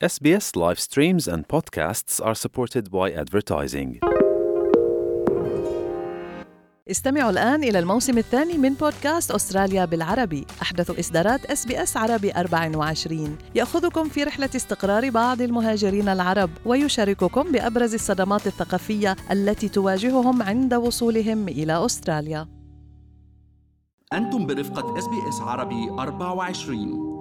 SBS live streams and podcasts are supported by advertising. استمعوا الآن إلى الموسم الثاني من بودكاست أستراليا بالعربي، أحدث إصدارات SBS عربي 24 يأخذكم في رحلة استقرار بعض المهاجرين العرب ويشارككم بأبرز الصدمات الثقافية التي تواجههم عند وصولهم إلى أستراليا. أنتم برفقة SBS عربي 24.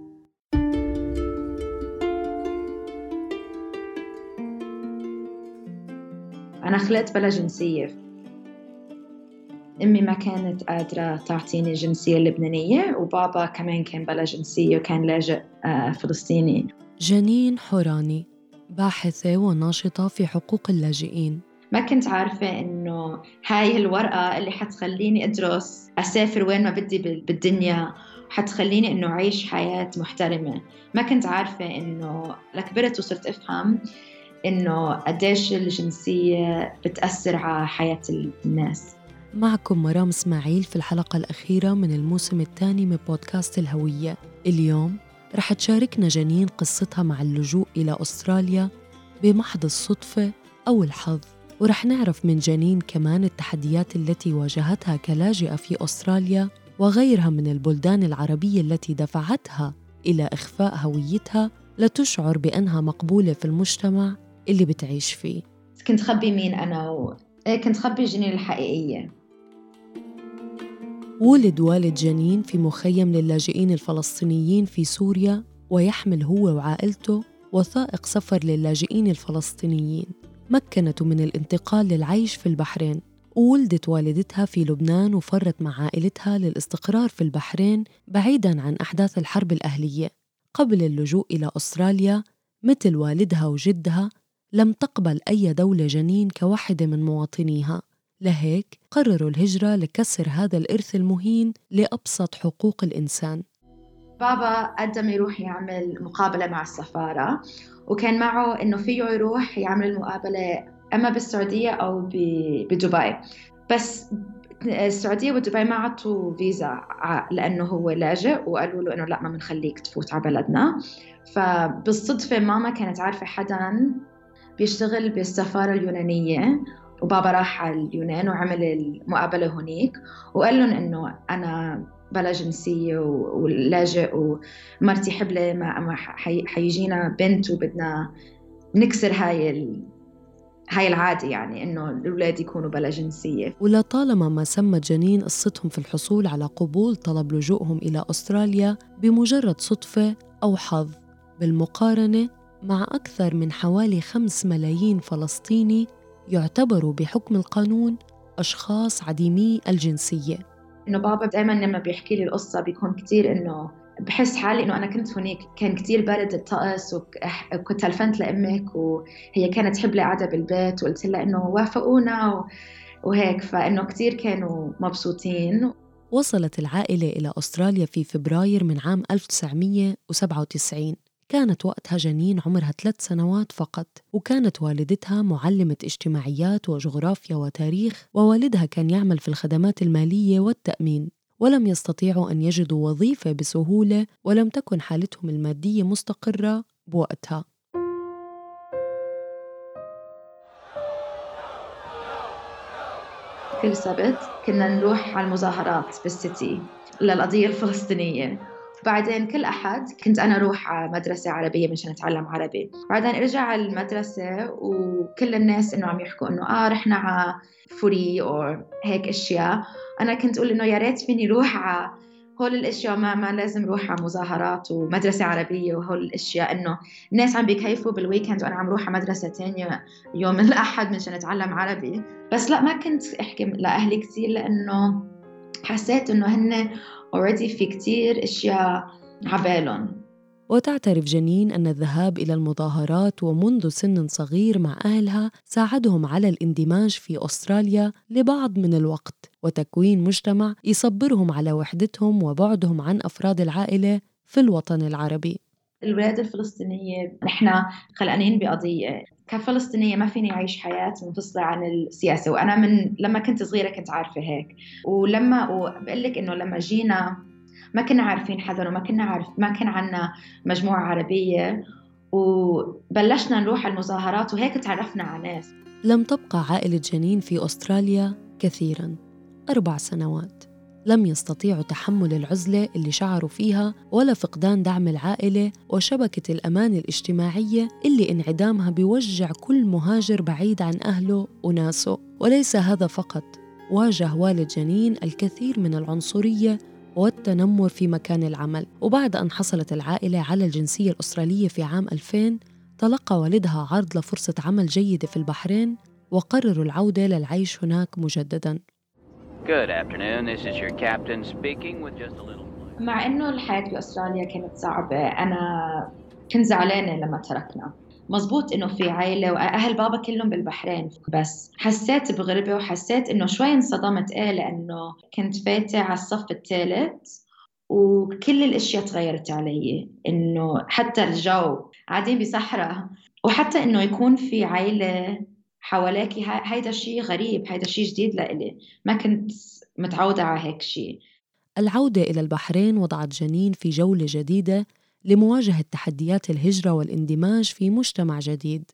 أنا خلقت بلا جنسية. أمي ما كانت قادرة تعطيني الجنسية اللبنانية، وبابا كمان كان بلا جنسية وكان لاجئ فلسطيني. جنين حوراني باحثة وناشطة في حقوق اللاجئين. ما كنت عارفة إنه هاي الورقة اللي حتخليني أدرس أسافر وين ما بدي بالدنيا، حتخليني إنه أعيش حياة محترمة. ما كنت عارفة إنه لكبرت وصرت أفهم إنه قديش الجنسية بتأثر على حياة الناس. معكم مرام إسماعيل في الحلقة الأخيرة من الموسم الثاني من بودكاست الهوية. اليوم رح تشاركنا جنين قصتها مع اللجوء إلى أستراليا بمحض الصدفة أو الحظ، ورح نعرف من جنين كمان التحديات التي واجهتها كلاجئة في أستراليا وغيرها من البلدان العربية التي دفعتها إلى إخفاء هويتها لتشعر بأنها مقبولة في المجتمع اللي بتعيش فيه. كنت خبي مين أنا كنت خبي جنين الحقيقية. ولد والد جنين في مخيم للاجئين الفلسطينيين في سوريا، ويحمل هو وعائلته وثائق سفر للاجئين الفلسطينيين مكنته من الانتقال للعيش في البحرين. وولدت والدتها في لبنان وفرت مع عائلتها للاستقرار في البحرين بعيداً عن أحداث الحرب الأهلية. قبل اللجوء إلى أستراليا مثل والدها وجدها لم تقبل أي دولة جنين كواحدة من مواطنيها، لهيك قرروا الهجرة لكسر هذا الإرث المهين لأبسط حقوق الإنسان. بابا قدم يروح يعمل مقابلة مع السفارة، وكان معه إنه فيه يروح يعمل المقابلة أما بالسعودية أو بدبي، بس السعودية ودبي ما عطوا فيزا لأنه هو لاجئ، وقالوا له إنه لا، ما بنخليك تفوت على بلدنا. فبالصدفة ماما كانت عارفة حداً بيشتغل بالسفارة اليونانية، وبابا راح على اليونان وعمل المقابلة هناك، وقال لهم إنه أنا بلا جنسية ولاجئ ومرتي حبلة، ما حيجينا بنت وبدنا نكسر هاي العادة، يعني إنه الأولاد يكونوا بلا جنسية. ولطالما ما سمت جنين قصتهم في الحصول على قبول طلب لجوءهم إلى أستراليا بمجرد صدفة أو حظ، بالمقارنة مع أكثر من حوالي 5 ملايين فلسطيني يعتبروا بحكم القانون أشخاص عديمي الجنسية. إنه بابا دائماً لما بيحكي لي القصة بيكون كتير إنه بحس حالي إنه أنا كنت هناك، كان كتير بارد الطقس، وكنت تلفنت لأمك وهي كانت حبلة قاعدة بالبيت، وقلت لها إنه وافقونا وهيك، فإنه كتير كانوا مبسوطين. وصلت العائلة إلى أستراليا في فبراير من عام 1997. كانت وقتها جنين عمرها 3 سنوات فقط، وكانت والدتها معلمة اجتماعيات وجغرافيا وتاريخ، ووالدها كان يعمل في الخدمات المالية والتأمين، ولم يستطيعوا أن يجدوا وظيفة بسهولة، ولم تكن حالتهم المادية مستقرة بوقتها. كل سبت كنا نروح على المظاهرات بالسيتي للقضية الفلسطينية. بعدين كل أحد كنت أنا أروح على مدرسة عربية مشان أتعلم عربي. بعدين أرجع على المدرسة وكل الناس إنه عم يحكوا إنه رحنا على فوري أو هيك أشياء. أنا كنت أقول إنه يا ريت فيني روح على هول الأشياء، ما لازم روح على مظاهرات ومدرسة عربية وهول الأشياء. إنه الناس عم بيكيفوا بالويكند وأنا عم روح على مدرسة تانية يوم الأحد مشان أتعلم عربي. بس لا، ما كنت أحكي لأهلي كتير، لأنه حسيت إنه هن already في كتير أشياء عبالهم. وتعترف جنين أن الذهاب إلى المظاهرات ومنذ سن صغير مع أهلها ساعدهم على الاندماج في أستراليا لبعض من الوقت، وتكوين مجتمع يصبرهم على وحدتهم وبعدهم عن أفراد العائلة في الوطن العربي. الولاد الفلسطينية نحن خلقانين بقضية. كفلسطينية ما فيني أعيش حياة منفصلة عن السياسة، وأنا لما كنت صغيرة كنت عارفة هيك. وبقول لك إنه لما جينا ما كنا عارفين حدا، وما كنا ما كان عنا مجموعة عربية، وبلشنا نروح المظاهرات وهيك تعرفنا على ناس. لم تبقى عائلة جنين في أستراليا كثيراً، 4 سنوات. لم يستطيعوا تحمل العزلة اللي شعروا فيها ولا فقدان دعم العائلة وشبكة الأمان الاجتماعية اللي انعدامها بيوجع كل مهاجر بعيد عن أهله وناسه. وليس هذا فقط، واجه والد جنين الكثير من العنصرية والتنمر في مكان العمل. وبعد أن حصلت العائلة على الجنسية الأسترالية في عام 2000 تلقى والدها عرض لفرصة عمل جيدة في البحرين وقرروا العودة للعيش هناك مجدداً. Good afternoon. This is your captain speaking with just a little. مع إنه الحياة بأستراليا كانت صعبة، أنا كنت زعلانة لما تركنا. مزبوط إنه في عائلة وأهل بابا كلهم بالبحرين، بس حسيت بغربة وحسيت إنه شوي انصدمت لأنه كنت فايتة على الصف الثالث وكل الأشياء تغيرت علي. إنه حتى الجو قاعدين بصحراء، وحتى إنه يكون في عائلة حواليكي، هيدا شيء غريب، هيدا شيء جديد لإلي، ما كنت متعودة على هيك شيء. العودة إلى البحرين وضعت جنين في جولة جديدة لمواجهة تحديات الهجرة والاندماج في مجتمع جديد.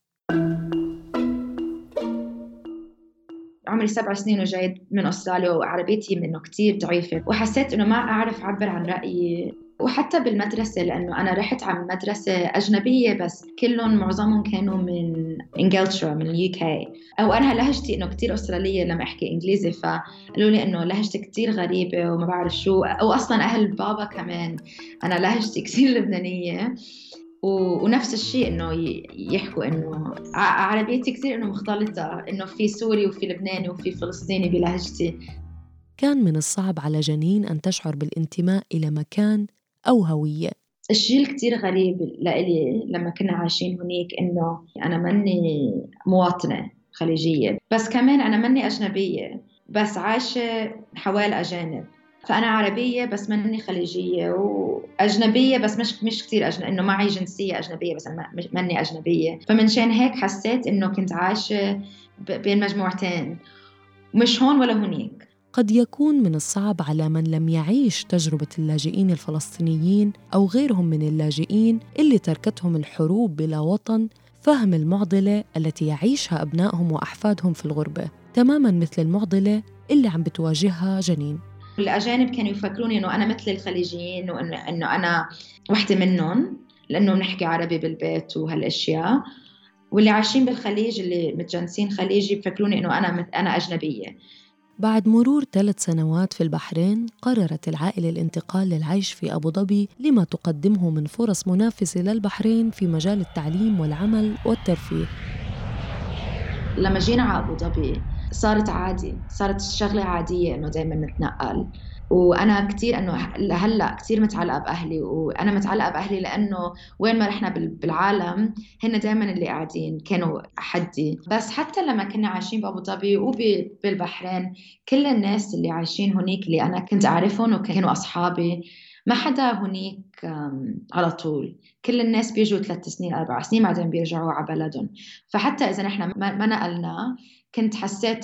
عمري 7 سنين وجاي من أستراليا وعربيتي منه كتير ضعيفة، وحسيت إنه ما أعرف أعبر عن رأيي. وحتى بالمدرسة، لأنه أنا رحت على مدرسة أجنبية بس كلهم معظمهم كانوا من إنجلترا، من UK. أو أنا لهجتي إنه كتير أسترالية لما أحكي إنجليزي، فقالوا لي إنه لهجتي كتير غريبة وما بعرف شو. وأصلاً أهل بابا كمان أنا لهجتي كتير لبنانية، ونفس الشيء إنه يحكوا إنه عربيتي كتير إنه مختلطة، إنه في سوري وفي لبناني وفي فلسطيني بلهجتي. كان من الصعب على جنين أن تشعر بالانتماء إلى مكان أو هوية. الشيء الكتير غريب لإلي لما كنا عايشين هناك إنه أنا مني مواطنة خليجية، بس كمان أنا مني أجنبية، بس عايشة حوالي أجانب. فأنا عربية بس مني خليجية، وأجنبية بس مش كتير إنه معي جنسية أجنبية بس مني أجنبية. فمنشان هيك حسيت إنه كنت عايشة بين مجموعتين، مش هون ولا هناك. قد يكون من الصعب على من لم يعيش تجربة اللاجئين الفلسطينيين أو غيرهم من اللاجئين اللي تركتهم الحروب بلا وطن فهم المعضلة التي يعيشها أبنائهم وأحفادهم في الغربة، تماماً مثل المعضلة اللي عم بتواجهها جنين. الأجانب كانوا يفكروني إنه أنا مثل الخليجيين، وإنه أنا وحدة منهم لأنه بنحكي عربي بالبيت وهالأشياء. واللي عايشين بالخليج اللي متجنسين خليجي بفكروني إنه أنا أجنبية. بعد مرور 3 سنوات في البحرين قررت العائلة الانتقال للعيش في أبو ظبي لما تقدمه من فرص منافسة للبحرين في مجال التعليم والعمل والترفيه. لما جينا على أبو ظبي صارت عادي، صارت شغلة عادية إنه دايماً نتنقل. وأنا كتير إنه هلأ كتير متعلقة بأهلي، وأنا متعلقة بأهلي لأنه وين ما رحنا بالعالم هن دايماً اللي قاعدين كانوا حدي. بس حتى لما كنا عايشين بأبو ظبي وبالبحرين كل الناس اللي عايشين هناك اللي أنا كنت أعرفهم وكانوا أصحابي، ما حدا هناك على طول. كل الناس بيجوا 3 سنين 4 سنين بعدين بيرجعوا على بلدهم. فحتى إذا نحن ما نقلنا كنت حسيت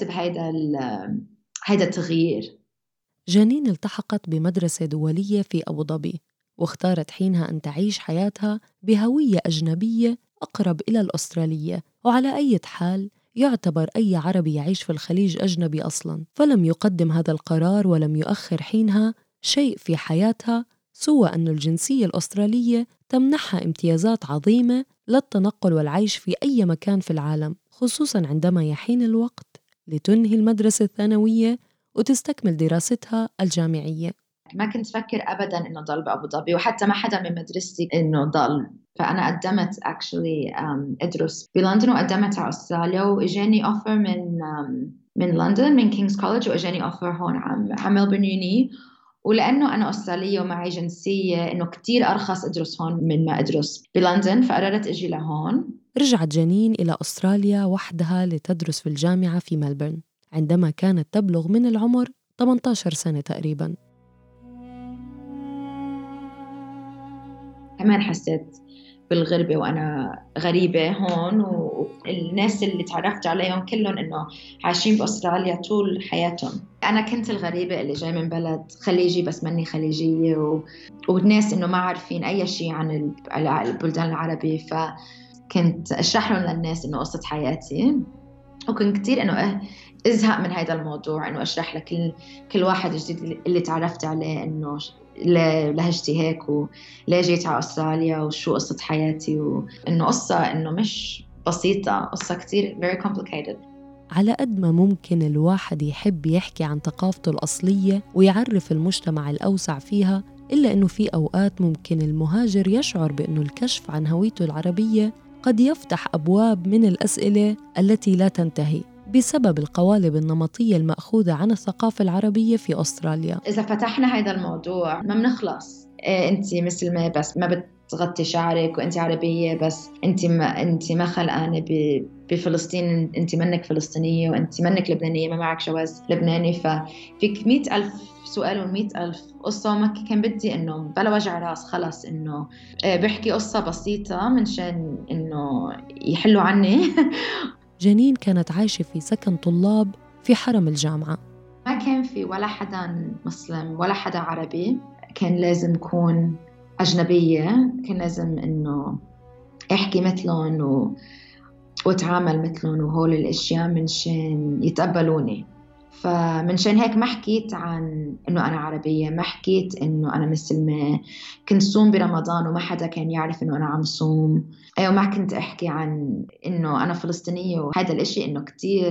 هيدا التغيير. جنين التحقت بمدرسة دولية في أبو ظبي واختارت حينها أن تعيش حياتها بهوية أجنبية أقرب إلى الأسترالية. وعلى أي حال يعتبر أي عربي يعيش في الخليج أجنبي أصلاً، فلم يقدم هذا القرار ولم يؤخر حينها شيء في حياتها سوى أن الجنسية الأسترالية تمنحها امتيازات عظيمة للتنقل والعيش في أي مكان في العالم، خصوصاً عندما يحين الوقت لتنهي المدرسة الثانوية وتستكمل دراستها الجامعية. ما كنت فكر أبداً إنه ضل بأبو ظبي، وحتى ما حدا من مدرستي إنه ضل. فأنا قدمت أدرس بلندن وقدمت على أستراليا، وإجاني أوفر من لندن من كينغز كوليدج، وإجاني أوفر هون على ملبورن يوني. ولأنه أنا أسترالية ومعي جنسية إنه كتير أرخص أدرس هون من ما أدرس بلندن، فقررت أجي لهون. رجعت جنين إلى أستراليا وحدها لتدرس في الجامعة في ملبورن عندما كانت تبلغ من العمر 18 سنة تقريباً. كمان حسيت بالغربة وأنا غريبة هون، والناس اللي تعرفت عليهم كلهم إنه عايشين بأستراليا طول حياتهم. أنا كنت الغريبة اللي جاي من بلد خليجي بس مني خليجية، والناس إنه ما عارفين أي شيء عن البلدان العربي، فكنت أشرح لهم للناس إنه قصة حياتي. وكنت كتير إنه أزهق من هذا الموضوع، إنه أشرح لكل واحد جديد اللي تعرفت عليه إنه لهجتي هيك وليه جيت على أستراليا وشو قصة حياتي، وإنه قصة إنه مش بسيطة، قصة كتير very complicated. على قد ما ممكن الواحد يحب يحكي عن ثقافته الأصلية ويعرف المجتمع الأوسع فيها، إلا إنه في أوقات ممكن المهاجر يشعر بأنه الكشف عن هويته العربية قد يفتح أبواب من الأسئلة التي لا تنتهي بسبب القوالب النمطية المأخوذة عن الثقافة العربية في أستراليا. إذا فتحنا هذا الموضوع ما بنخلص. أنت مسلمة بس ما بتغطي شعرك، وأنت عربية بس أنت ما خلقانة بفلسطين، أنت منك فلسطينية، وأنت منك لبنانية، ما معك جواز لبناني. ففيك 100,000 سؤال و100,000 قصة. ما كان بدي إنه بلا وجع راس، خلص إنه بحكي قصة بسيطة منشان إنه يحلوا عني. جنين كانت عايشة في سكن طلاب في حرم الجامعة. ما كان في ولا حدا مسلم ولا حدا عربي، كان لازم أكون أجنبية، كان لازم إنه أحكي مثلهم وأتعامل مثلهم وهول الأشياء منشان يتقبلوني. فمنشان هيك ما حكيت عن إنه أنا عربية، ما حكيت إنه أنا مسلمة. كنت صوم برمضان وما حدا كان يعرف إنه أنا عم صوم. وما كنت أحكي عن إنه أنا فلسطينية، وهذا الإشي إنه كتير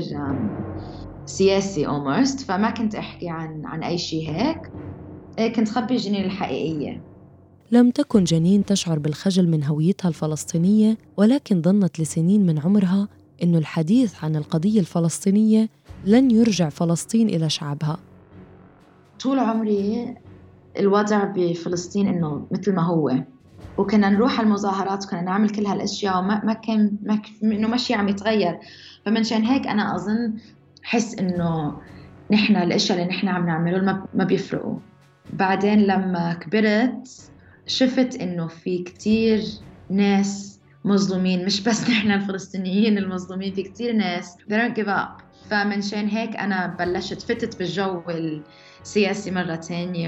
سياسي almost. فما كنت أحكي عن أي شيء هيك. كنت خبي جنين الحقيقية. لم تكن جنين تشعر بالخجل من هويتها الفلسطينية، ولكن ظنت لسنين من عمرها إنه الحديث عن القضية الفلسطينية لن يرجع فلسطين إلى شعبها. طول عمري الوضع بفلسطين إنه مثل ما هو، وكنا نروح على المظاهرات وكنا نعمل كل هالأشياء، وما كان إنه ماشي عم يتغير. فمنشان هيك أنا أظن حس إنه نحن الأشياء اللي نحن عم نعمله ما بيفرقوا. بعدين لما كبرت شفت إنه في كتير ناس مظلومين، مش بس نحن الفلسطينيين المظلومين، في كتير ناس they don't give up. فمنشان هيك أنا بلشت فتت بالجو السياسي مرة تانية،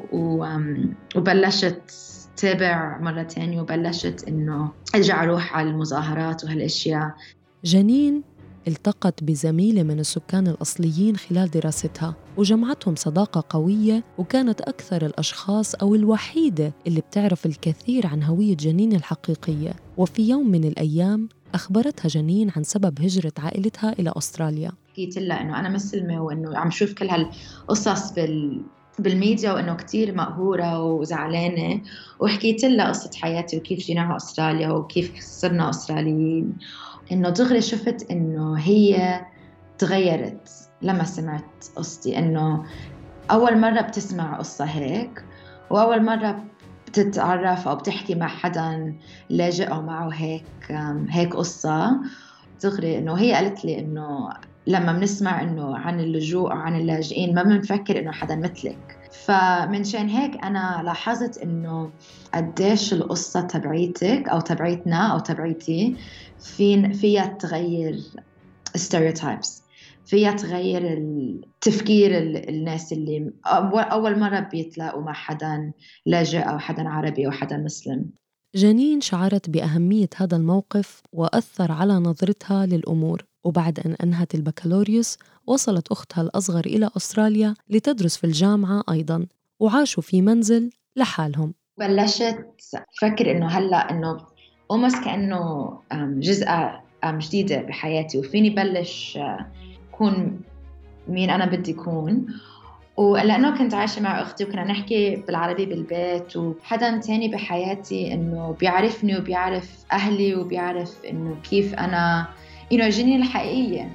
وبلشت تابع مرة تانية، وبلشت إنه أرجع أروح على المظاهرات وهالأشياء. جنين التقت بزميلة من السكان الأصليين خلال دراستها، وجمعتهم صداقة قوية، وكانت أكثر الأشخاص أو الوحيدة اللي بتعرف الكثير عن هوية جنين الحقيقية. وفي يوم من الأيام أخبرتها جنين عن سبب هجرة عائلتها إلى أستراليا. حكيت لها إنه أنا مسلمة، وإنه عم شوف كل هالقصص بالميديا، وإنه كتير مقهورة وزعلانة. وحكيت لها قصة حياتي وكيف جينا على أستراليا وكيف صرنا أستراليين. إنه دغري شفت إنه هي تغيرت لما سمعت قصتي، إنه أول مرة بتسمع قصة هيك، وأول مرة بتتعرف أو بتحكي مع حدا لاجئ أو معه هيك قصة. دغري إنه هي قالت لي إنه لما بنسمع إنه عن اللجوء أو عن اللاجئين ما بنفكر إنه حدا مثلك. فمنشان هيك أنا لاحظت إنه قديش القصة تبعيتك أو تبعيتنا أو تبعيتي فيها تغير stereotypes، فيها تغير التفكير الناس اللي أول مرة بيتلاقوا مع حدا لاجئ أو حدا عربي أو حدا مسلم. جنين شعرت بأهمية هذا الموقف وأثر على نظرتها للأمور، وبعد أن أنهت البكالوريوس وصلت أختها الأصغر إلى أستراليا لتدرس في الجامعة أيضاً، وعاشوا في منزل لحالهم. بلشت أفكر إنه هلأ إنه almost كأنه جزء جديدة بحياتي، وفيني بلش كون مين أنا بدي كون. ولأنه كنت عايشة مع أختي وكنا نحكي بالعربي بالبيت، وحدا تاني بحياتي إنه بيعرفني وبيعرف أهلي وبيعرف إنه كيف أنا جيني الحقيقية.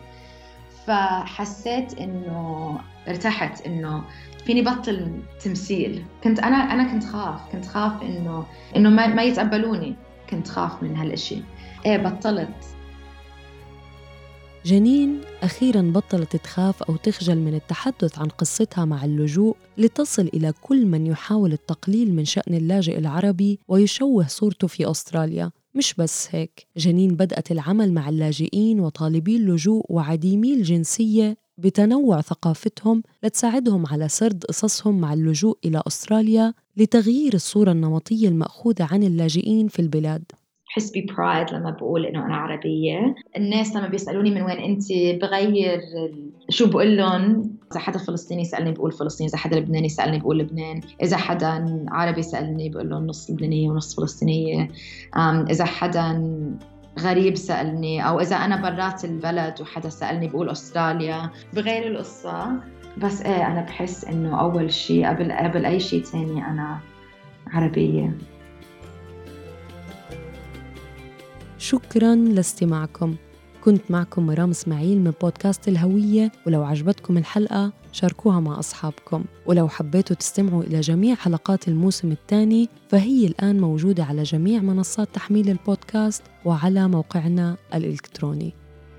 فحسيت إنه ارتحت إنه فيني بطل تمثيل. أنا كنت خاف إنه ما يتقبلوني، كنت خاف من هالإشي. بطلت. جنين أخيراً بطلت تخاف أو تخجل من التحدث عن قصتها مع اللجوء لتصل إلى كل من يحاول التقليل من شأن اللاجئ العربي ويشوه صورته في أستراليا. مش بس هيك، جنين بدأت العمل مع اللاجئين وطالبي اللجوء وعديمي الجنسية بتنوع ثقافتهم لتساعدهم على سرد قصصهم مع اللجوء إلى أستراليا لتغيير الصورة النمطية المأخوذة عن اللاجئين في البلاد. بحس ببرايد لما بقول إنه أنا عربية. الناس لما بيسألوني من وين أنت بغير شو بقول لهم. إذا حدا فلسطيني سألني بقول فلسطين، إذا حدا لبناني سألني بقول لبنان، إذا حدا عربي سألني بقول لهم نص لبنانية ونص فلسطينية. إذا حدا غريب سألني أو إذا أنا برات البلد وحدا سألني بقول أستراليا. بغير القصة بس أنا بحس إنه أول شيء قبل أي شيء تاني أنا عربية. شكراً لاستماعكم. كنت معكم مرام إسماعيل من بودكاست الهوية، ولو عجبتكم الحلقة شاركوها مع أصحابكم، ولو حبيتوا تستمعوا إلى جميع حلقات الموسم الثاني فهي الآن موجودة على جميع منصات تحميل البودكاست وعلى موقعنا الإلكتروني.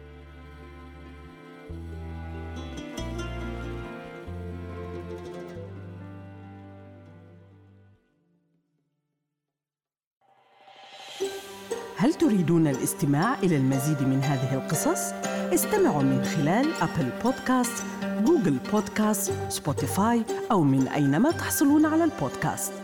هل تريدون الاستماع إلى المزيد من هذه القصص؟ استمعوا من خلال أبل بودكاست، جوجل بودكاست، سبوتيفاي أو من أينما تحصلون على البودكاست.